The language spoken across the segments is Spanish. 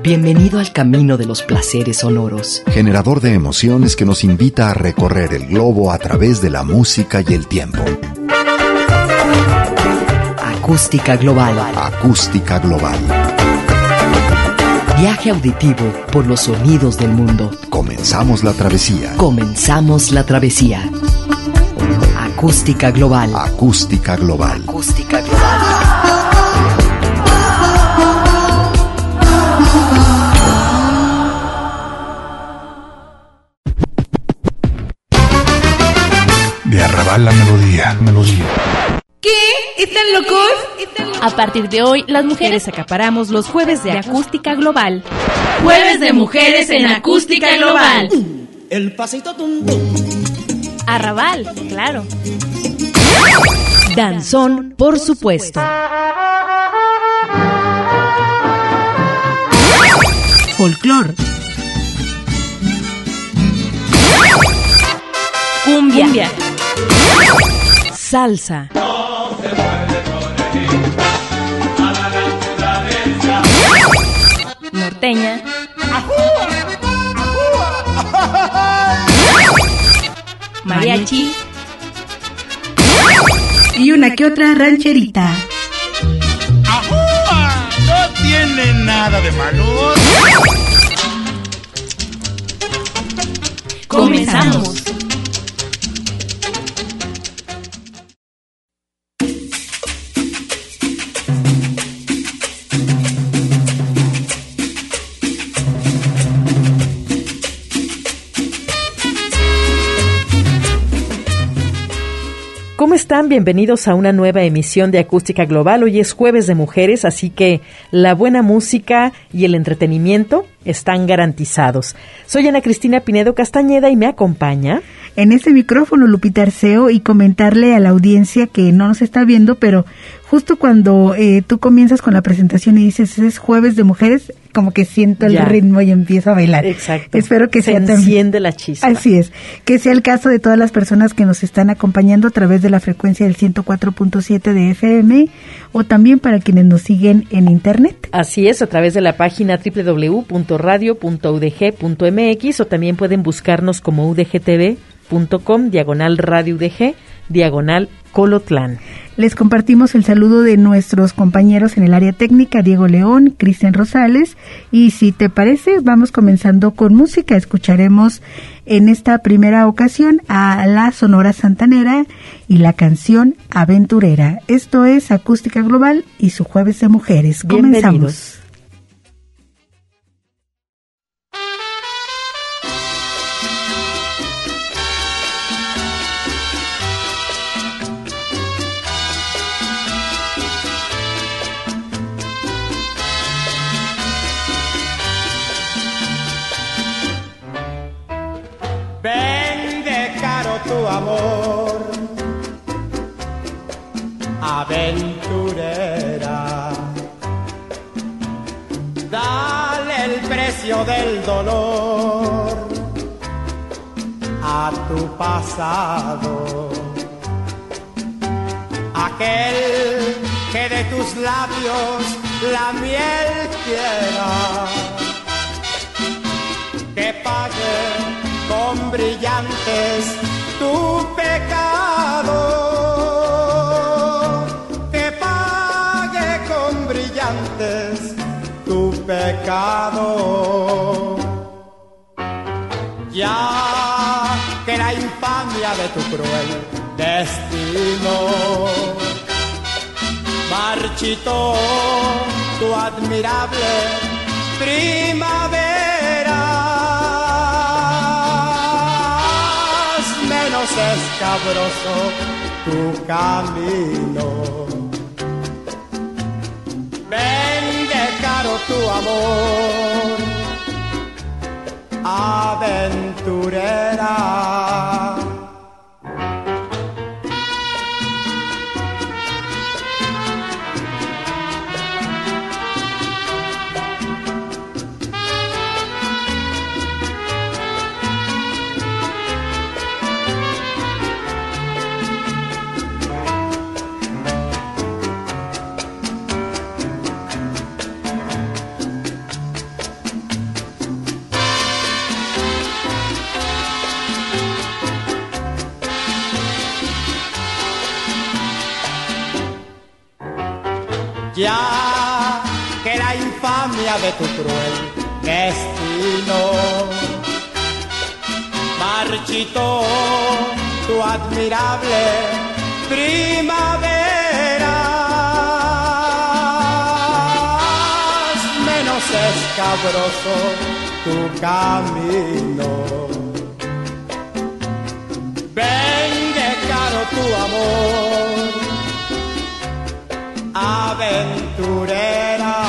Bienvenido al camino de los placeres sonoros. Generador de emociones que nos invita a recorrer el globo a través de la música y el tiempo. Acústica Global. Acústica Global. Viaje auditivo por los sonidos del mundo. Comenzamos la travesía. Comenzamos la travesía. Acústica Global. Acústica Global. Acústica Global. De Arrabal la melodía. ¿Qué? ¿Están locos? A partir de hoy, las mujeres acaparamos los jueves de Acústica Global. Jueves de mujeres en Acústica Global. El pasito tum tum. Arrabal, claro. Danzón, por supuesto. Folclor. Cumbia. Salsa. Norteña. Mariachi. Y una que otra rancherita. ¡Ajúa! No tiene nada de malo. Comenzamos. ¿Cómo están? Bienvenidos a una nueva emisión de Acústica Global. Hoy es Jueves de Mujeres, así que la buena música y el entretenimiento están garantizados. Soy Ana Cristina Pinedo Castañeda y me acompaña en este micrófono Lupita Arceo, y comentarle a la audiencia que no nos está viendo, pero justo cuando tú comienzas con la presentación y dices es Jueves de Mujeres, como que siento el ritmo y empiezo a bailar. Exacto. Espero que se enciende la chispa. Así es. Que sea el caso de todas las personas que nos están acompañando a través de la frecuencia del 104.7 de FM, o también para quienes nos siguen en internet. Así es, a través de la página www.radio.udg.mx, o también pueden buscarnos como udgtv.com/radio udg /Colotlán. Les compartimos el saludo de nuestros compañeros en el área técnica, Diego León, Cristian Rosales, y si te parece, vamos comenzando con música. Escucharemos en esta primera ocasión a la Sonora Santanera y la canción Aventurera. Esto es Acústica Global y su Jueves de Mujeres. Comenzamos. Vende caro tu amor, aventurera. Dale el precio del dolor a tu pasado, aquel que de tus labios la miel quiera, que pague con brillantes tu pecado, que pague con brillantes tu pecado. Ya que la infamia de tu cruel destino marchitó tu admirable primavera, escabroso tu camino. Vende caro tu amor, aventurera. ya que la infamia de tu cruel destino marchitó tu admirable primavera, menos escabroso tu camino. Vende caro tu amor, aventurera.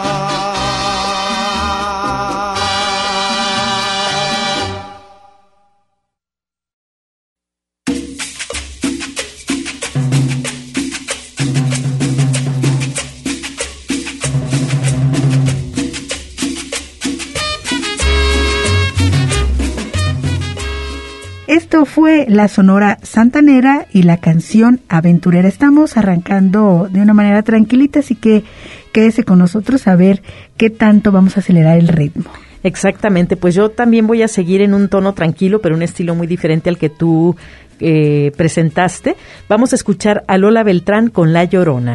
Esto fue la Sonora Santanera y la canción Aventurera. Estamos arrancando de una manera tranquilita, así que quédese con nosotros a ver qué tanto vamos a acelerar el ritmo. Exactamente, pues yo también voy a seguir en un tono tranquilo, pero un estilo muy diferente al que tú presentaste. Vamos a escuchar a Lola Beltrán con La Llorona.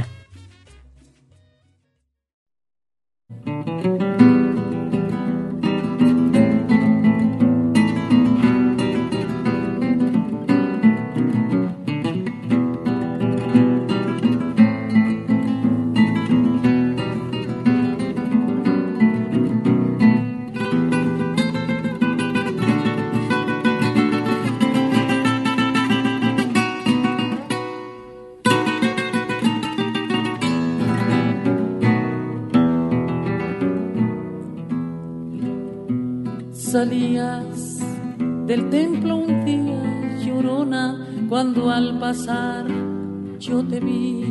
Salías del templo un día, llorona, cuando al pasar yo te vi.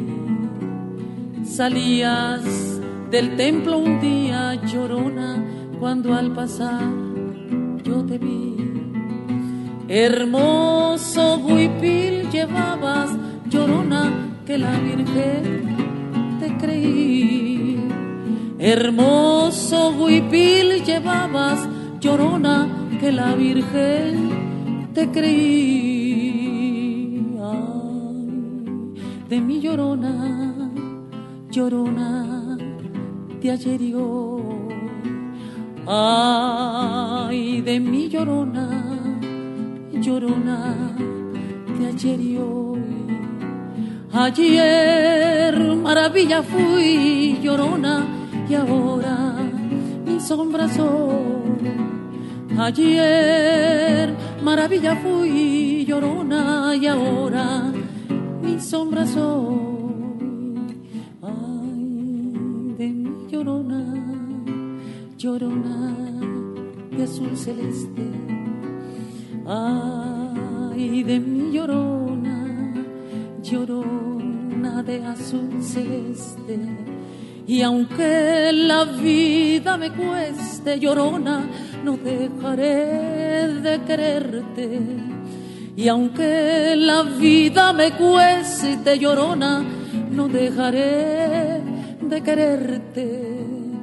Salías del templo un día, llorona, cuando al pasar yo te vi. Hermoso huipil llevabas, llorona, que la Virgen te creí. Hermoso huipil llevabas, llorona, que la Virgen te creí. Ay, de mi llorona, llorona de ayer y hoy. Ay, de mi llorona, llorona de ayer y hoy. Ayer maravilla fui, llorona, y ahora mi sombra soy. Ayer maravilla fui, llorona, y ahora mi sombra soy. Ay, de mi llorona, llorona de azul celeste. Ay, de mi llorona, llorona de azul celeste. Y aunque la vida me cueste, llorona, no dejaré de quererte. Y aunque la vida me cueste, llorona, no dejaré de quererte.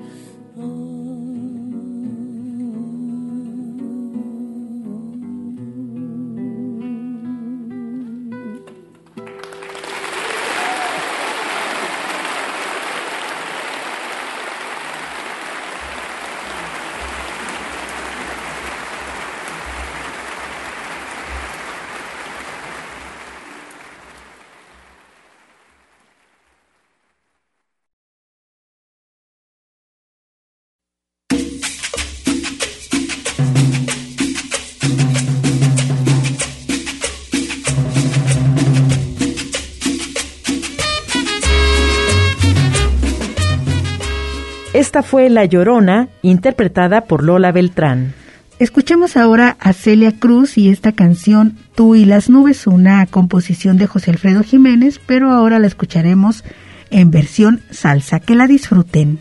Esta fue La Llorona, interpretada por Lola Beltrán. Escuchemos ahora a Celia Cruz y esta canción Tú y las nubes, una composición de José Alfredo Jiménez, pero ahora la escucharemos en versión salsa. Que la disfruten.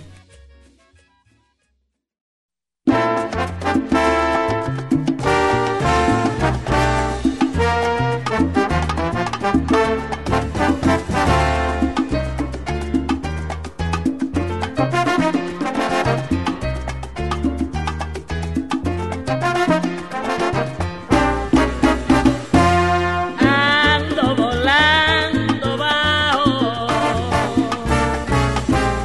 Ando volando bajo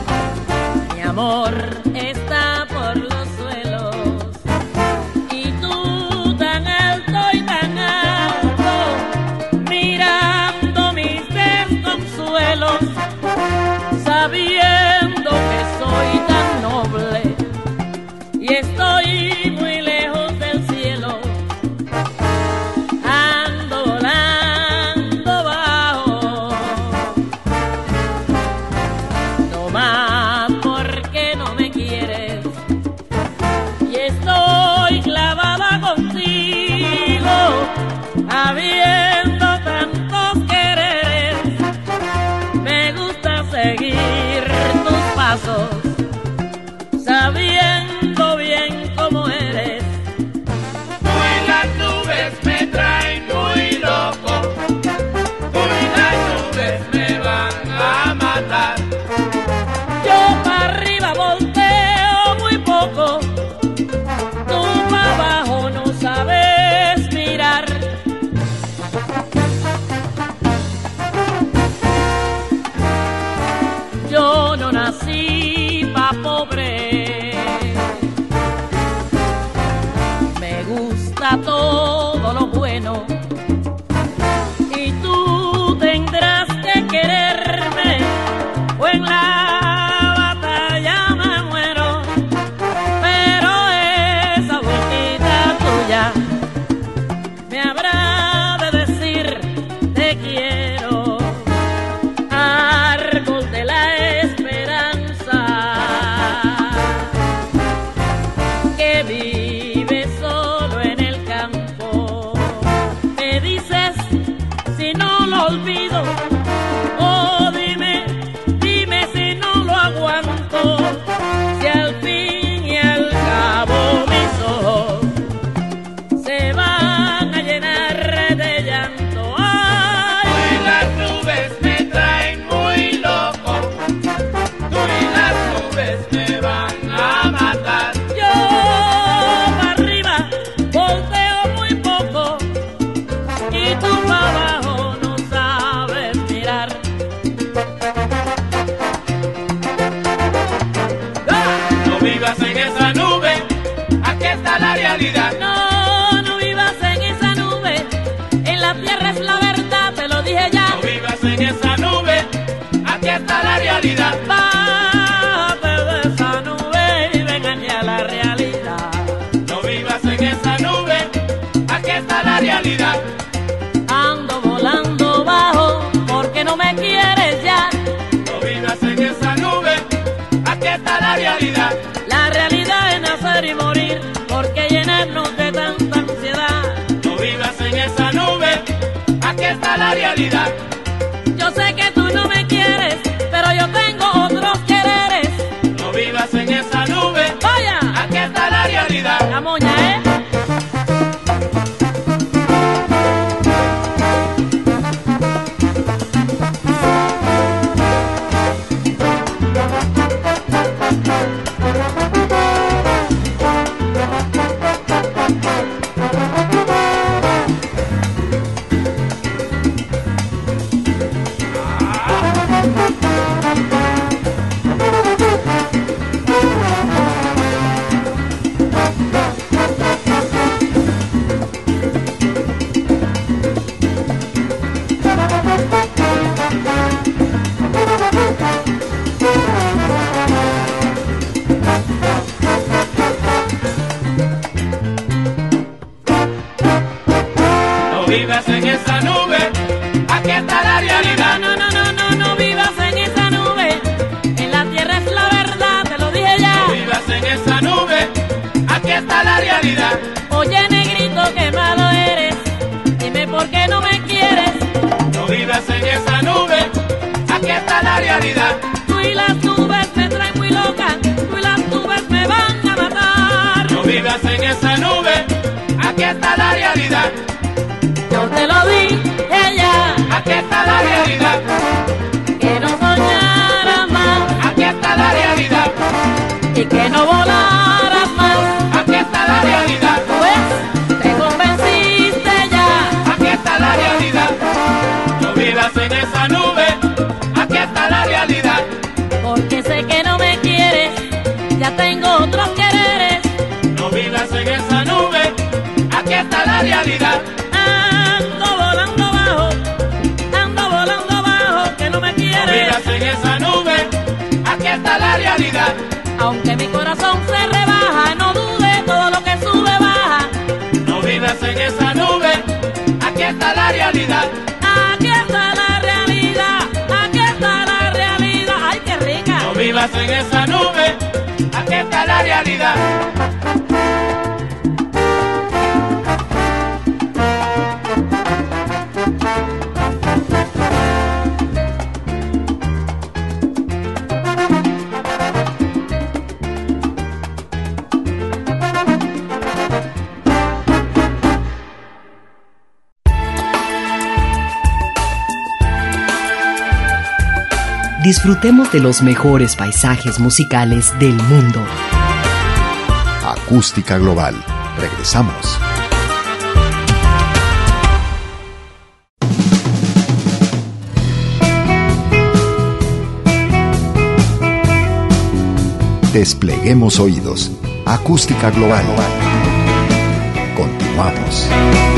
poquito para abajo no sabes mirar. No vivas en esa nube, aquí está la realidad. No, no vivas en esa nube, en la tierra es la verdad, te lo dije ya. No vivas en esa nube, aquí está la realidad. Bájate de esa nube y ven hacia la realidad. No vivas en esa nube, aquí está la realidad. Ando volando bajo porque no me quieres ya. No vivas en esa nube, aquí está la realidad. La realidad es nacer y morir, porque llenarnos de tanta ansiedad. No vivas en esa nube, aquí está la realidad. Yo sé que tú no me quieres, pero yo tengo otros quereres. No vivas en esa nube, vaya, aquí está la realidad. La moña, ¿eh? No vivas en esa nube, aquí está la realidad. No, no, no, no, no vivas en esa nube, en la tierra es la verdad, te lo dije ya. No vivas en esa nube, aquí está la realidad. Oye, negrito, qué malo eres, dime por qué no me quieres. No vivas en esa nube, aquí está la realidad. Tú y las nubes me traen muy loca, tú y las nubes me van a matar. No vivas en esa nube, aquí está la realidad. Yo te lo di, ella, aquí está la realidad. Que no soñaras más, aquí está la realidad. Y que no volaras más, aquí está la realidad. Pues te convenciste ya, aquí está la realidad. No vivas en esa nube, aquí está la realidad. Porque sé que no me quieres, ya tengo otros quereres. No vivas en esa nube, aquí está la realidad. No vivas en esa nube, aquí está la realidad. Aunque mi corazón se rebaja, no dude, todo lo que sube baja. No vivas en esa nube, aquí está la realidad. Aquí está la realidad, aquí está la realidad. ¡Ay, qué rica! No vivas en esa nube, aquí está la realidad. Disfrutemos de los mejores paisajes musicales del mundo. Acústica Global. Regresamos. Despleguemos oídos. Acústica Global. Continuamos.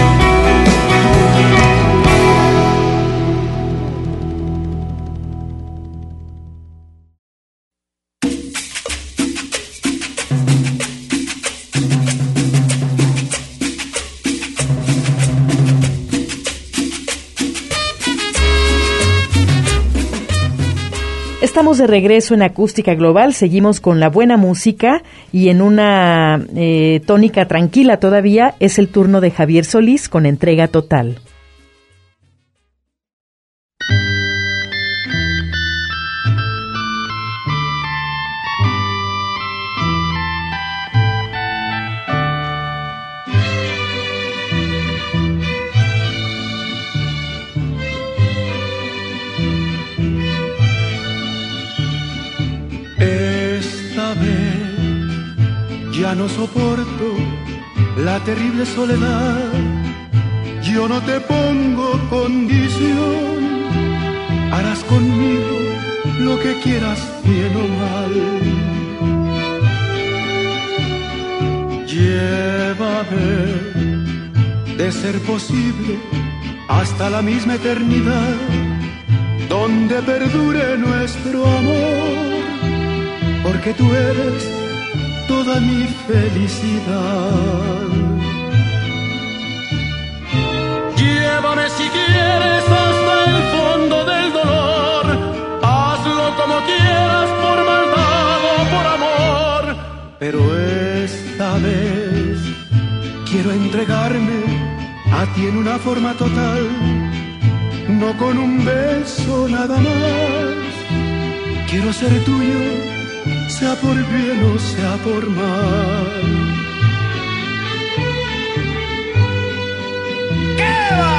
Estamos de regreso en Acústica Global, seguimos con la buena música y en una tónica tranquila todavía es el turno de Javier Solís con Entrega Total. Ya no soporto la terrible soledad, yo no te pongo condición, harás conmigo lo que quieras, bien o mal. Llévame, de ser posible, hasta la misma eternidad, donde perdure nuestro amor, porque tú eres toda mi felicidad. Llévame si quieres hasta el fondo del dolor, hazlo como quieras, por maldad o por amor, pero esta vez quiero entregarme a ti en una forma total, no con un beso nada más. Quiero ser tuyo, sea por bien o sea por mal. ¿Qué va?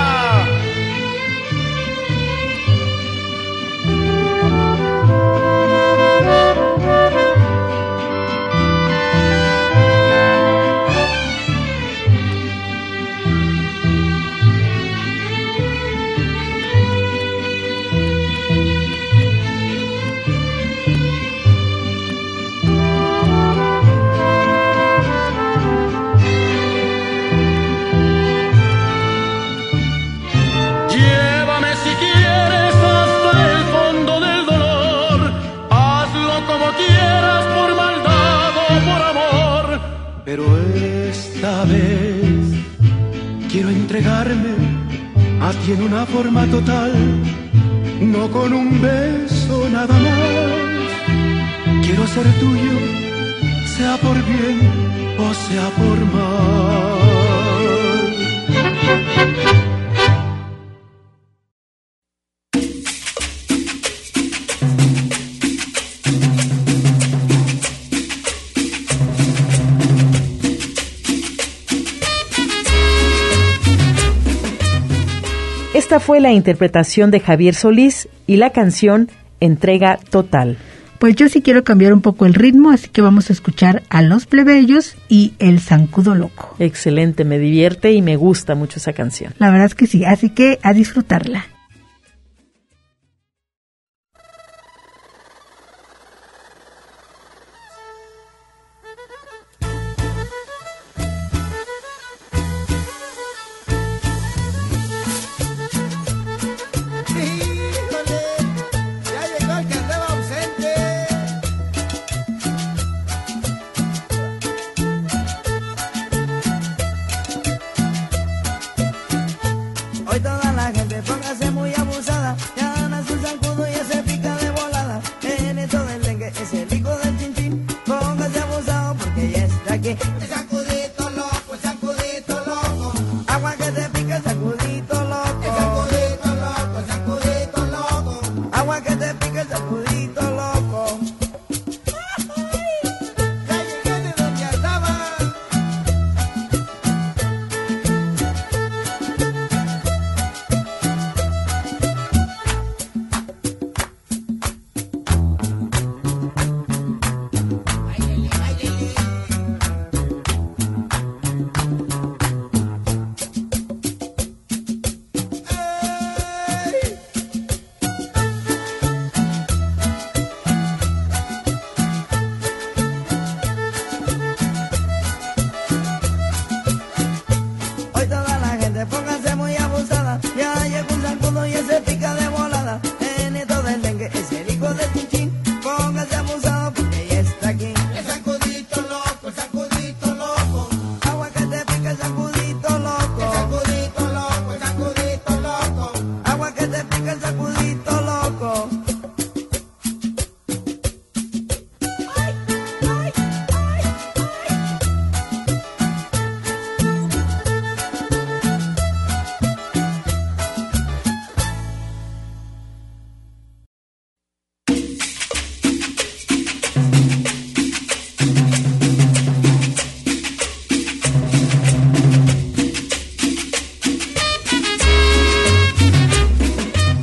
Pero esta vez quiero entregarme a ti en una forma total, no con un beso nada más. Quiero ser tuyo, sea por bien o sea por mal. Esta fue la interpretación de Javier Solís y la canción Entrega Total. Pues yo sí quiero cambiar un poco el ritmo, así que vamos a escuchar a Los Plebeyos y El Zancudo Loco. Excelente, me divierte y me gusta mucho esa canción. La verdad es que sí, así que a disfrutarla.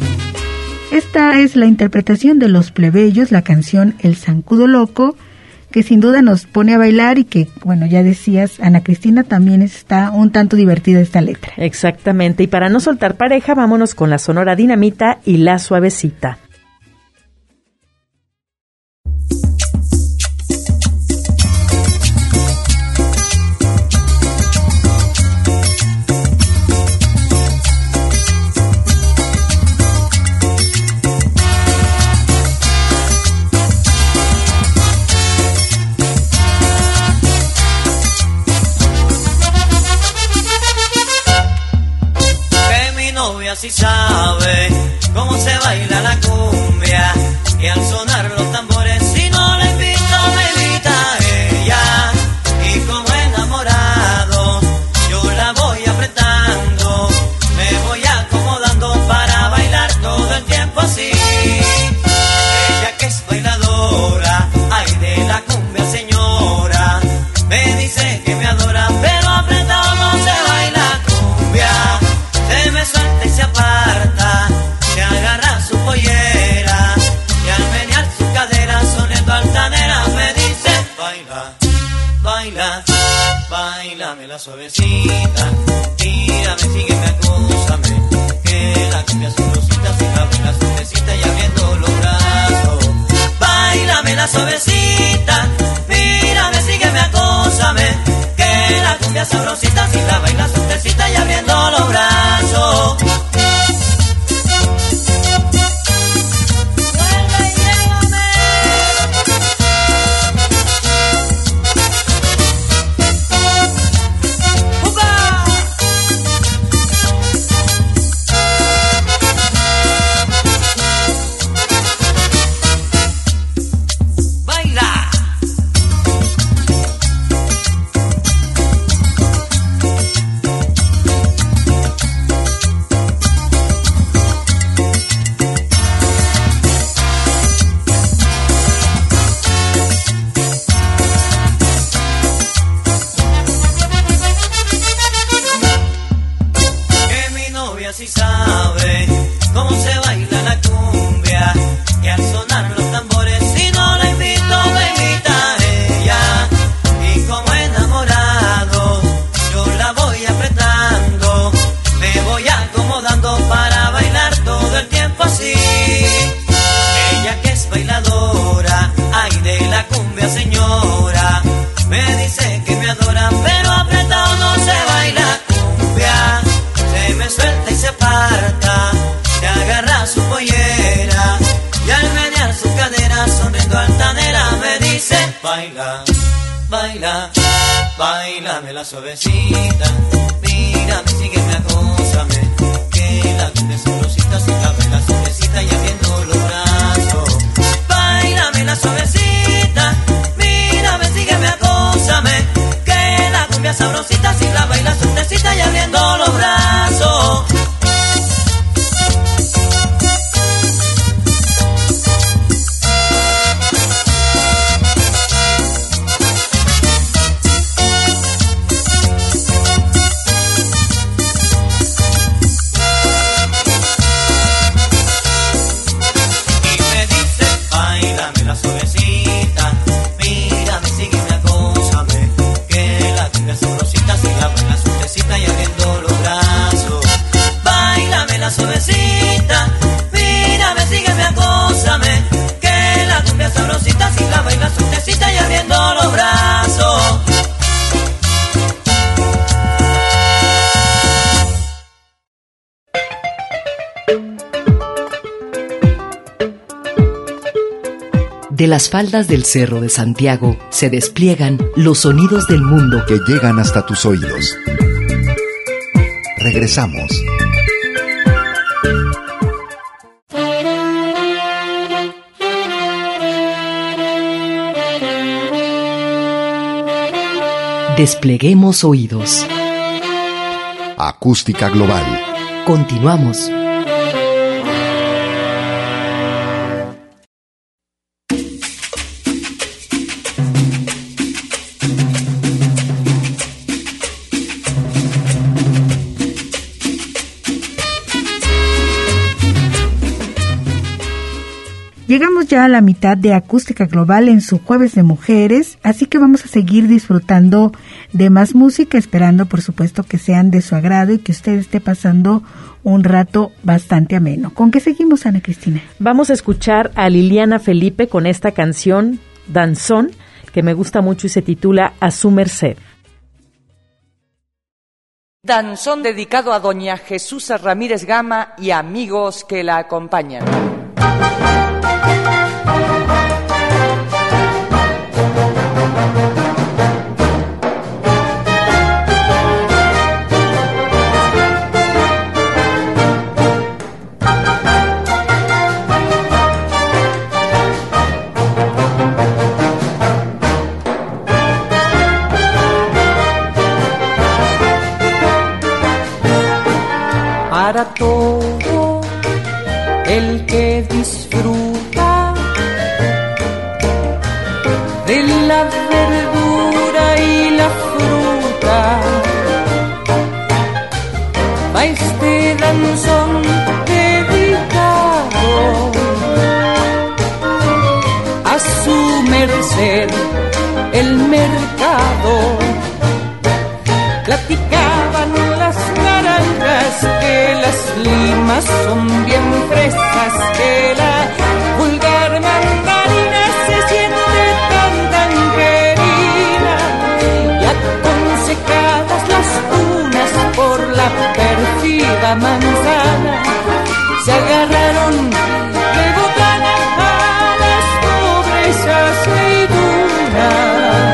Esta es la interpretación de Los Plebeyos, la canción El Zancudo Loco, que sin duda nos pone a bailar y que, bueno, ya decías, Ana Cristina, también está un tanto divertida esta letra. Exactamente, y para no soltar pareja, vámonos con la Sonora Dinamita y La Suavecita. Si sabe cómo se baila la cumbia y al sonar los tambores, si no la invito me invita ella, y como enamorado yo la voy apretando, me voy acomodando para bailar todo el tiempo así. Ella que es bailadora, ay de la cumbia señora, me dice que me adora, pero apretado no se baila cumbia, se me suelta y se aparta, se agarra su pollera y al menear su cadera sonando altanera me dice baila, baila, bailame la suavecita, tírame, sígueme, acúsame, que la cumbia sabrosita, si la baila suavecita y abriendo los brazos, bailame la suavecita, mírame, sígueme, acúsame, que la cumbia sabrosita, si la baila suavecita y abriendo los brazos. Si sabe cómo se baila la cumbia y al sonar los tambores, si no la invito me invita ella, y como enamorado yo la voy apretando, me voy acomodando para bailar todo el tiempo así. Ella que es bailadora, ay de la cumbia señora, me dice que me adora, pero apretado no se baila cumbia, se me suelta y se aparta, se agarra su pollera y al menear su cadera sonriendo altanera me dice baila, baila, bailame la suavecita, mírame, sígueme, acósame, que la cumbia sabrosita, si la baila suavecita y abriendo los brazos, bailame la suavecita, mírame, sígueme, acósame, que la cumbia sabrosita, si la baila suavecita y abriendo los brazos. Suavecita, mírame, sígueme, acósame, que la cumbia sabrosita, si la baila suavecita y abriendo los brazos. De las faldas del Cerro de Santiago se despliegan los sonidos del mundo que llegan hasta tus oídos. Regresamos. Despleguemos oídos. Acústica Global. Continuamos. Llegamos ya a la mitad de Acústica Global en su Jueves de Mujeres, así que vamos a seguir disfrutando de más música, esperando por supuesto que sean de su agrado y que usted esté pasando un rato bastante ameno. ¿Con qué seguimos, Ana Cristina? Vamos a escuchar a Liliana Felipe con esta canción, Danzón, que me gusta mucho y se titula A su merced. Danzón dedicado a doña Jesús Ramírez Gama y amigos que la acompañan. Para todo el que disfruta de la verdura y la fruta, va este danzón dedicado a su merced, el mercado. Platicaban las naranjas que las limas son bien frescas, que la vulgar mandarina se siente tan querida, y aconsejadas las unas por la perfida manzana, se agarraron de botana a las pobres aceitunas.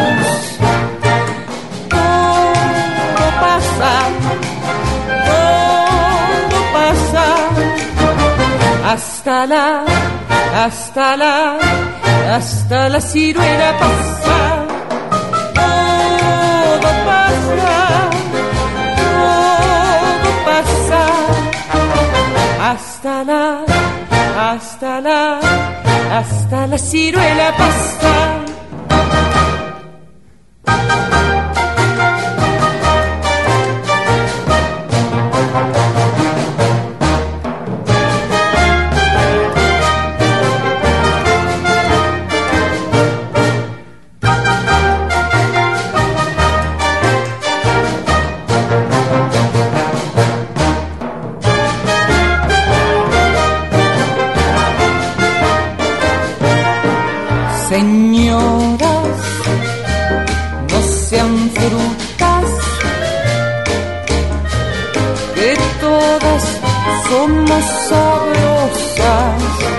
Hasta la ciruela pasa, todo pasa, hasta la ciruela pasa. Señoras, no sean frutas, que todas somos sabrosas.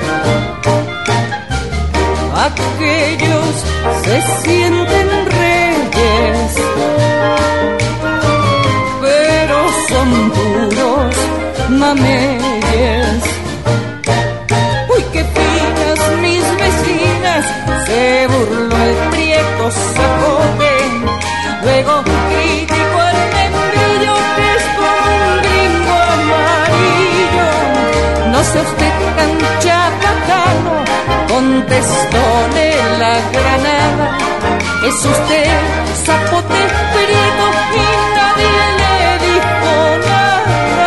Aquellos se sienten reyes, pero son puros mameyes. Uy, qué finas mis vecinas, se burló el prieto zapote, luego criticó el membrillo que es como un gringo amarillo. No sea usted tan chapacano, contestóle la granada, es usted zapote prieto y nadie le dijo nada.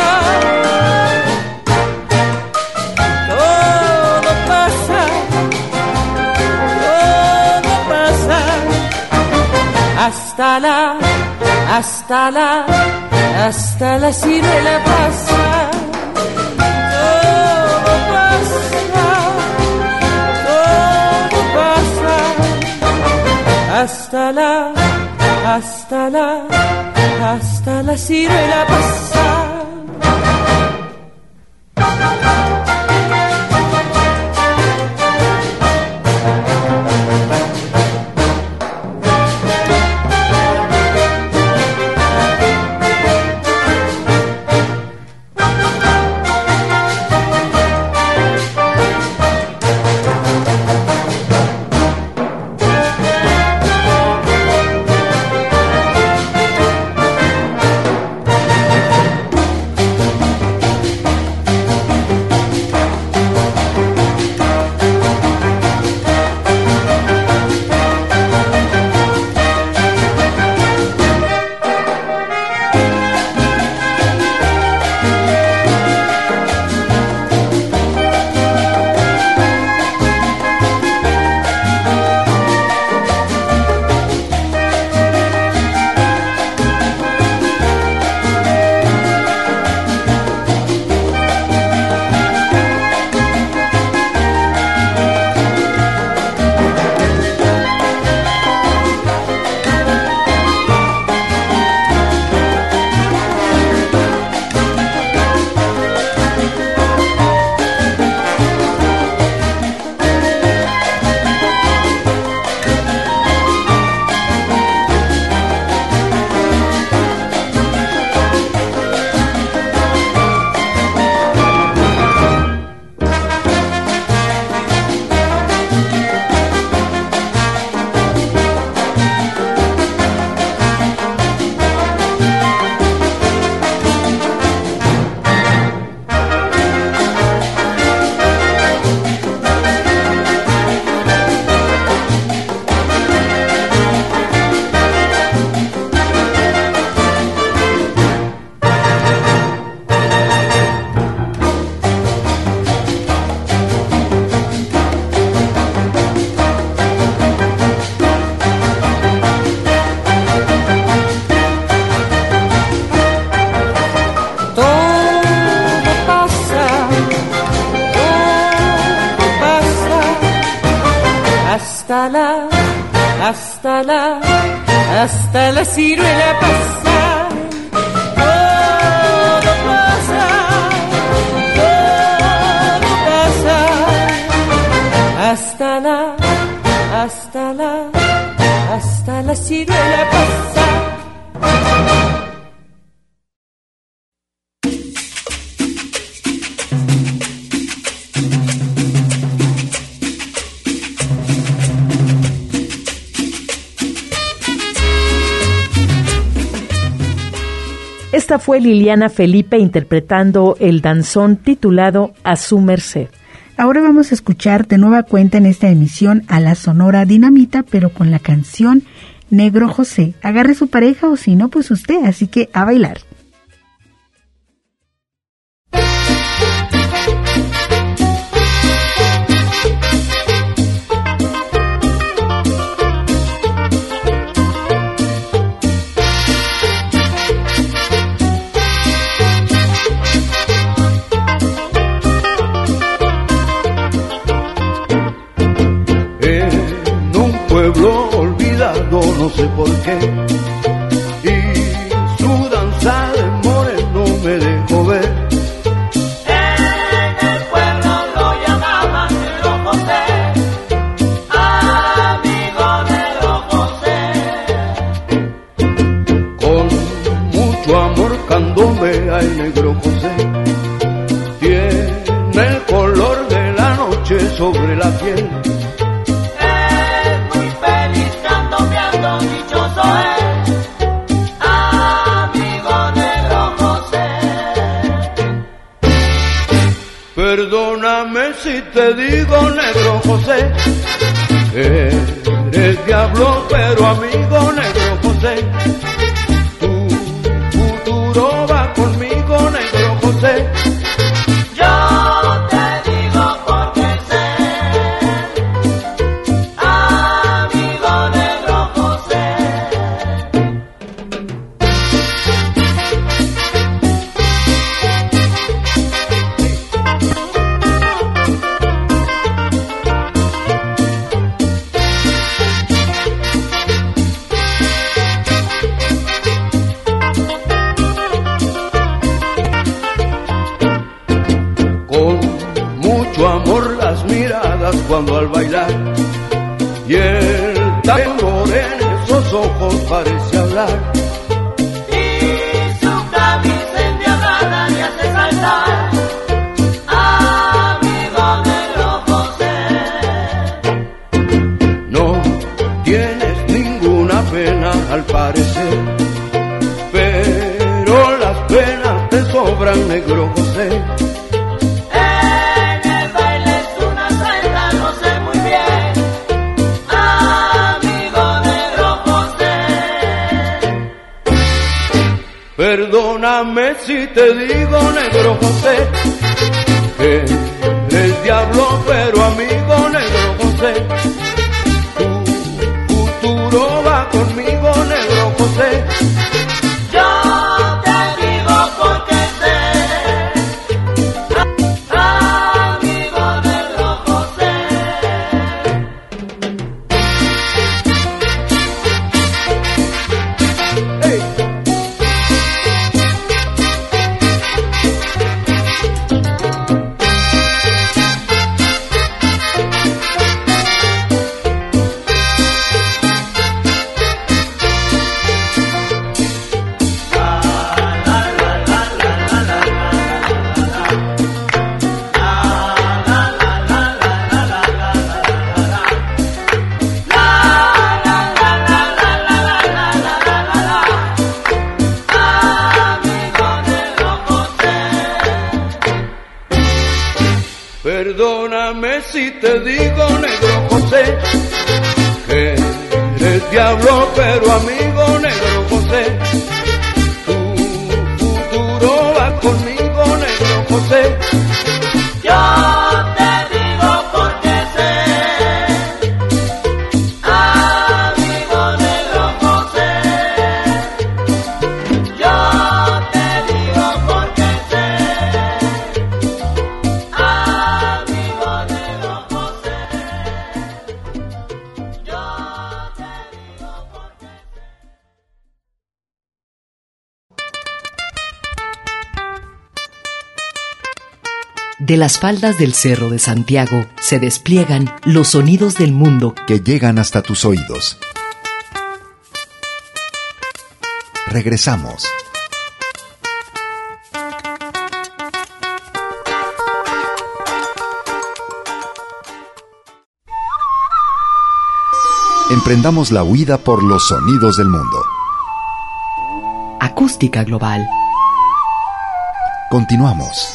Hasta la ciruela pasa, todo pasa, hasta la ciruela pasa. hasta la ciruela pasa, todo pasa, hasta la ciruela pasa. Esta fue Liliana Felipe interpretando el danzón titulado A su merced. Ahora vamos a escuchar de nueva cuenta en esta emisión a la Sonora Dinamita, pero con la canción Negro José. Agarre su pareja o si no, pues usted, así que a bailar. No sé por qué, y su danza de moreno me dejó ver. En el pueblo lo llamaban Negro José, amigo Negro José. Con mucho amor candombe al Negro José, tiene el color de la noche sobre la piel. Dichoso es, amigo Negro José. Perdóname si te digo, Negro José, eres diablo pero amigo Negro José. Tu futuro va conmigo, Negro José. Cuando al bailar y el temor en esos ojos parece hablar, y su camisa endiablada le hace saltar, amigo Negro José. No tienes ninguna pena al parecer, pero las penas te sobran, Negro José. Perdóname si te digo, Negro José, que eres diablo pero amigo Negro José. Tu futuro va conmigo, Negro José. Yo te digo porque sé, amigo Negro José. Hey. Perdóname si te digo, Negro José, que eres diablo pero amigo Negro José. Tu futuro va conmigo, Negro José. Yo te digo porque sé, amigo Negro José. Yo te digo porque sé, amigo Negro José. De las faldas del Cerro de Santiago se despliegan los sonidos del mundo que llegan hasta tus oídos. Regresamos. Emprendamos la huida por los sonidos del mundo. Acústica Global. Continuamos.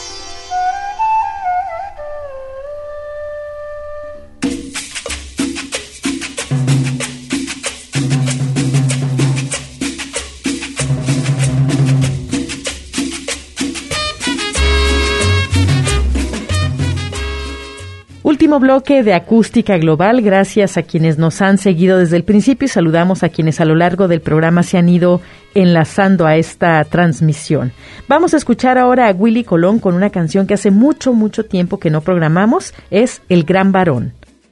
Último bloque de Acústica Global. Gracias a quienes nos han seguido desde el principio y saludamos a quienes a lo largo del programa se han ido enlazando a esta transmisión. Vamos a escuchar ahora a Willy Colón con una canción que hace mucho tiempo que no programamos. Es El Gran Varón.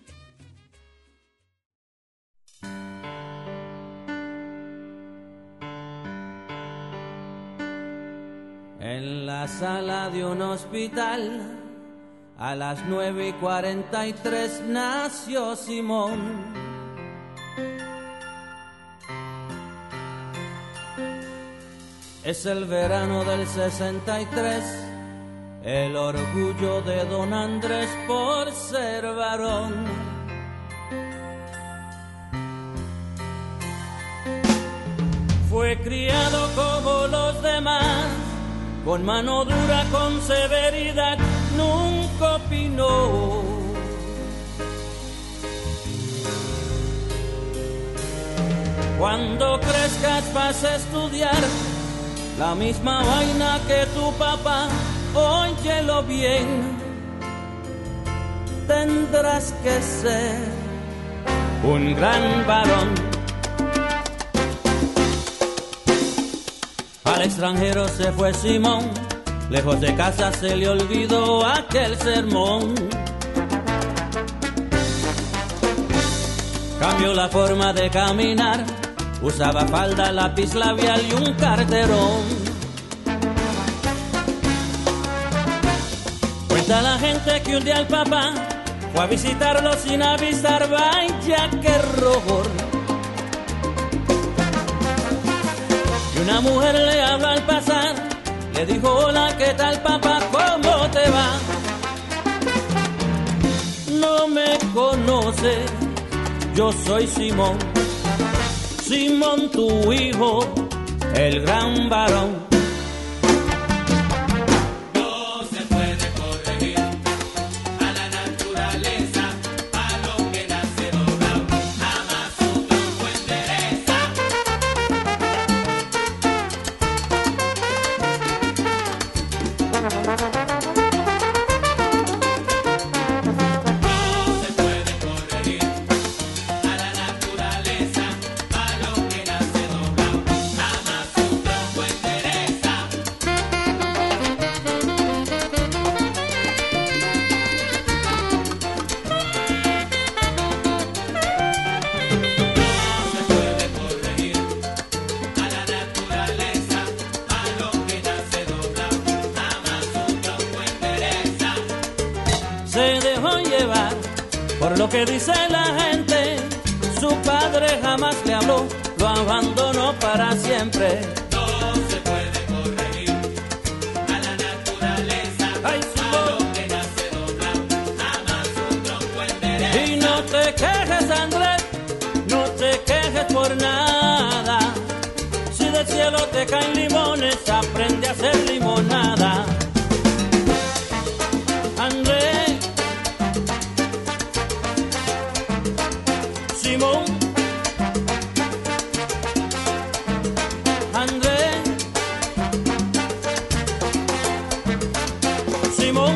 En la sala de un hospital a las 9:43 nació Simón. Es el verano del 63, el orgullo de don Andrés por ser varón. Fue criado como los demás, con mano dura, con severidad, nunca opinó. Cuando crezcas vas a estudiar la misma vaina que tu papá, óyelo bien. Tendrás que ser un gran varón. Al extranjero se fue Simón, lejos de casa se le olvidó aquel sermón. Cambió la forma de caminar, usaba falda, lápiz labial y un carterón. Cuenta la gente que un día el papá fue a visitarlo sin avisar, vaya que error. Y una mujer le habló al pasar, le dijo: hola, ¿qué tal papá? ¿Cómo te va? No me conoces, yo soy Simón, Simón tu hijo, el gran varón. No se puede corregir a la naturaleza, a lo que nace doblado, jamás su tronco endereza. Por lo que dice la gente, su padre jamás le habló, lo abandonó para siempre. No se puede corregir a la naturaleza, a lo que nace doblado, jamás su tronco endereza. Y no te quejes, Andrés, no te quejes por nada. Si del cielo te caen limones, aprende a hacer limonada. Andrés, Simón, Andrés, Simón.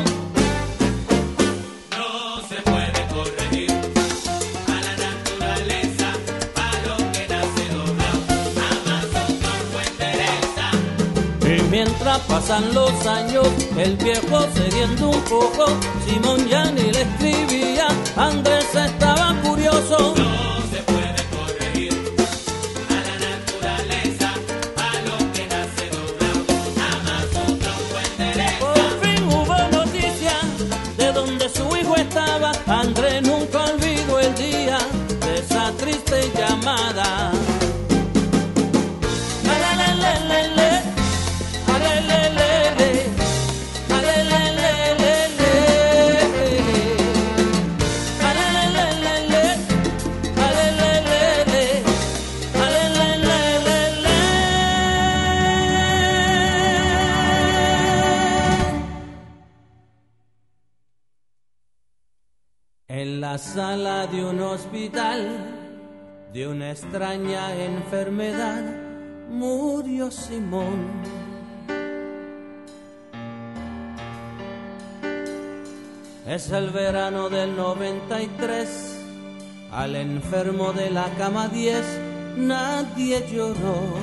No se puede corregir a la naturaleza, a lo que nace doblado, jamás su tronco endereza. Y mientras pasan los años, el viejo cediendo un poco, Simón ya ni le escribía, Andrés estaba curioso. No se puede corregir a la naturaleza, a lo que nace doblado, jamás su tronco endereza. Por fin hubo noticias En la sala de un hospital, de una extraña enfermedad, murió Simón. Es el verano del 93, al enfermo de la cama 10 nadie lloró.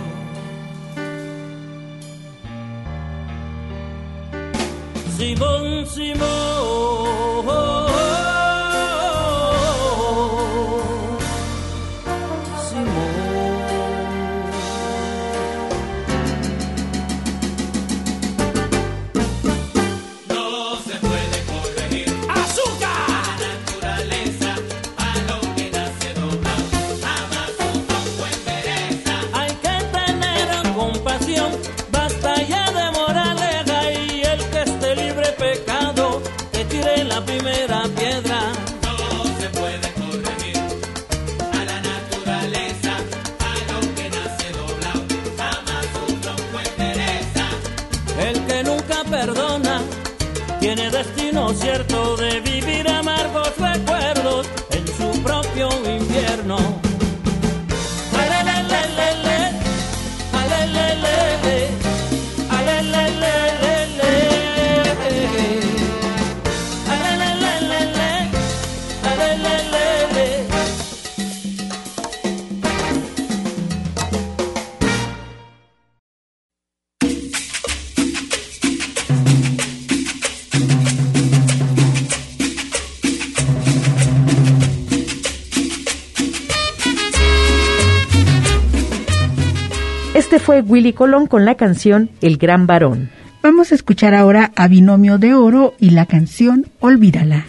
Simón, Simón, tiene destino cierto de vivir amargos recuerdos en su propio infierno. Alelelelele, alelelele, alelelelele, alelelelele, alelelele. Este fue Willy Colón con la canción El Gran Varón. Vamos a escuchar ahora a Binomio de Oro y la canción Olvídala.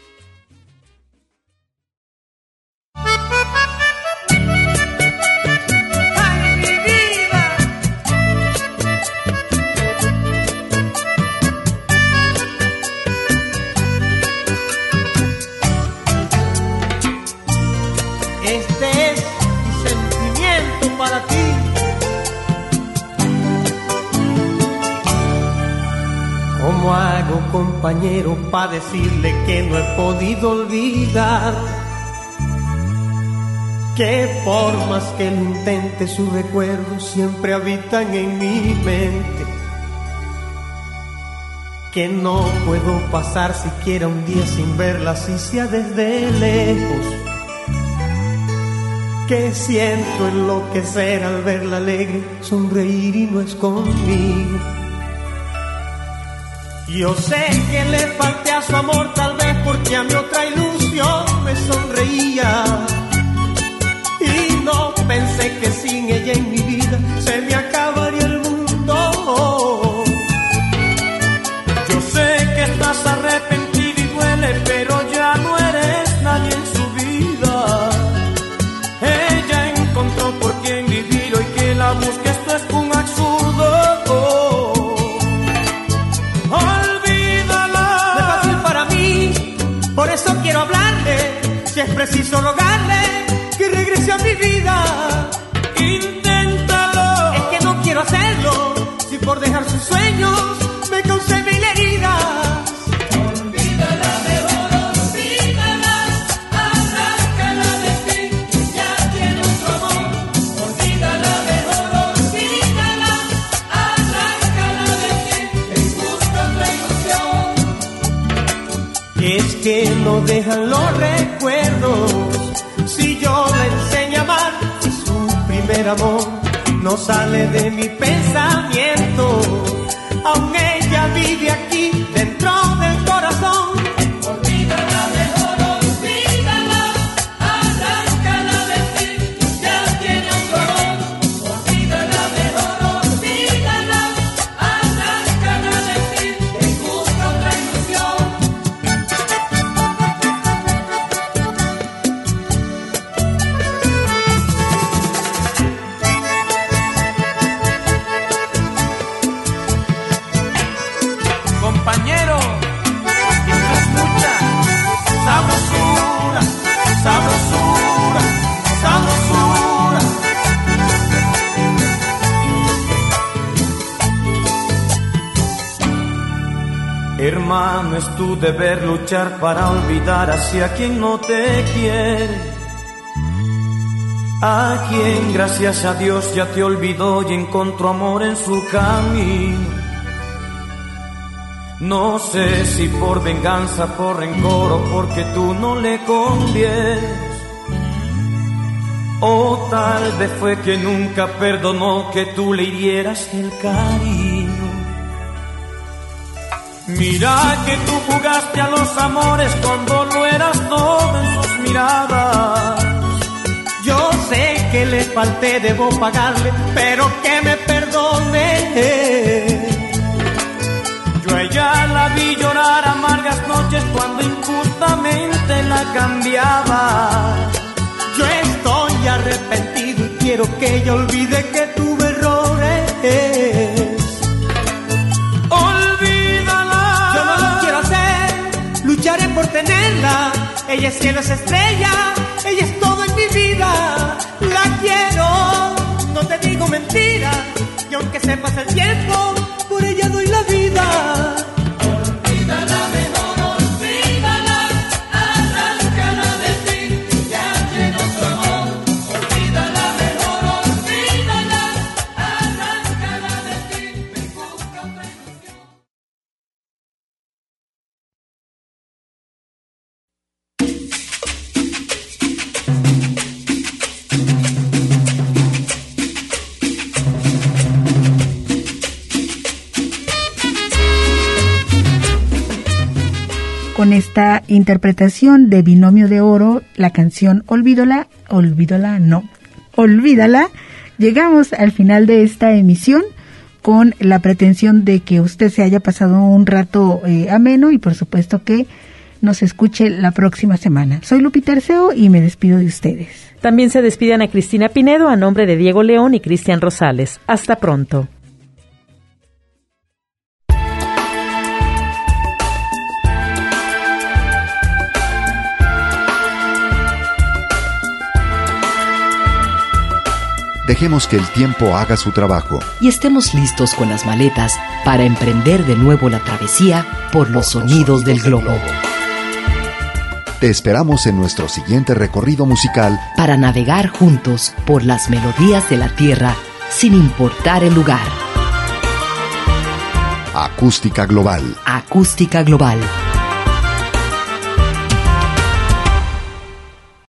Este es mi sentimiento para ti. ¿Cómo hago, compañero, para decirle que no he podido olvidar? Que por más que lo intente, sus recuerdos siempre habitan en mi mente. Que no puedo pasar siquiera un día sin verla, así sea desde lejos. Que siento enloquecer al verla alegre, sonreír y no es conmigo. Yo sé que le falté a su amor, tal vez porque a mi otra ilusión me sonreía. Y no pensé que sin ella en mi vida se me acabaría el mundo. Yo sé que estás arrepentida y duele, pero ya no eres nadie en su vida. Ella encontró por quien vivir, hoy que la busque esto es un absurdo. Por eso quiero hablarle, si es preciso rogarle, que regrese a mi vida. Inténtalo. Es que no quiero hacerlo, si por dejar sus sueños me causé mil heridas. Olvídala mejor, olvídala, arráncala de ti, ya tiene otro amor. Olvídala mejor, olvídala, arráncala de ti, en busca otra ilusión. Es que no dejan los recuerdos, si yo la enseño a amar, si su primer amor no sale de mi pensamiento, aún ella vive aquí dentro del corazón. Olvídala mejor, olvídala, arráncala de ti, ya tiene otro amor. Olvídala mejor, olvídala, arráncala de ti, y busca otra ilusión. Compañero, humano es tu deber luchar para olvidar hacia quien no te quiere, a quien gracias a Dios ya te olvidó y encontró amor en su camino. No sé si por venganza, por rencor o porque tú no le convienes, o tal vez fue que nunca perdonó que tú le hirieras el cariño. Mira que tú jugaste a los amores cuando lo eras todo en sus miradas. Yo sé que le falté, debo pagarle, pero que me perdone. Yo a ella la vi llorar amargas noches cuando injustamente la cambiaba. Yo estoy arrepentido y quiero que ella olvide que tuve errores. Olvídala. Yo no lo quiero hacer, lucharé por tenerla. Ella es cielo, es estrella, ella es todo en mi vida. La quiero, no te digo mentiras, y aunque se pase el tiempo, por ella doy la vida. Olvídala mejor, olvídala, arráncala de ti, ya lleno su amor. Olvídala mejor, olvídala, arráncala de ti, me busca otra ilusión. Con esta interpretación de Binomio de Oro, la canción Olvídala, llegamos al final de esta emisión con la pretensión de que usted se haya pasado un rato ameno y por supuesto que nos escuche la próxima semana. Soy Lupita Arceo y me despido de ustedes. También se despiden a Cristina Pinedo a nombre de Diego León y Cristian Rosales. Hasta pronto. Dejemos que el tiempo haga su trabajo. Y estemos listos con las maletas para emprender de nuevo la travesía por los sonidos del globo. Te esperamos en nuestro siguiente recorrido musical para navegar juntos por las melodías de la tierra sin importar el lugar. Acústica Global. Acústica Global.